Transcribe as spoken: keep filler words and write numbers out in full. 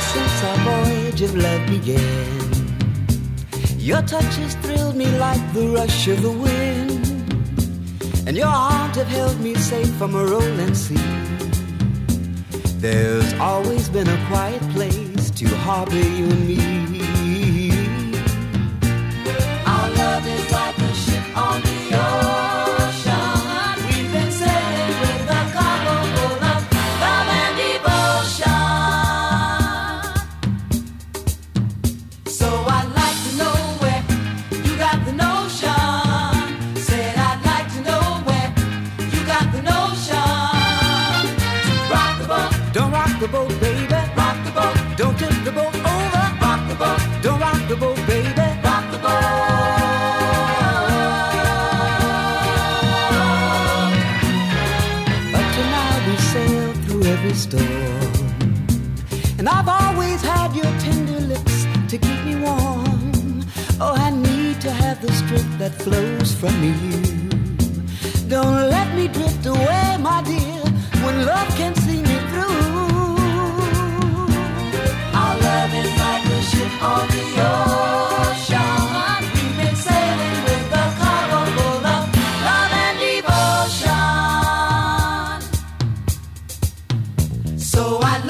since our voyage of love began. Your touch has thrilled me like the rush of the wind, and your arms have held me safe from a rolling sea. There's always been a quiet place to harbor you and me. Our love is like a ship on the ocean. We've been sailing with a cargo full of love and devotion. So I'd like to know where you got the notion. Said I'd like to know where you got the notion. Rock the boat, don't rock the boat, baby. Rock the boat, don't tip the boat over. Rock the boat, don't rock the boat, baby. Rock the boat. Up to now we sailed through every storm, and I've always had your tender lips to keep me warm. Oh, I need to have the strength that flows from you. Don't let me drift away, my dear, when love can see me through. Our love is like a ship on the ocean. We've been sailing with a cargo full of love and devotion. So I'd